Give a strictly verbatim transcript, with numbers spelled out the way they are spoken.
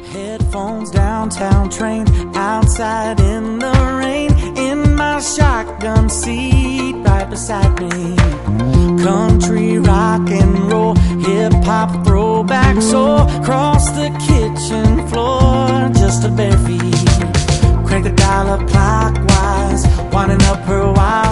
Headphones, downtown train, outside in the rain, in my shotgun seat right beside me. Country, rock and roll, hip-hop, throwback soul, across the kitchen floor, just a bare feet. Crank the dial up clockwise, winding up her wild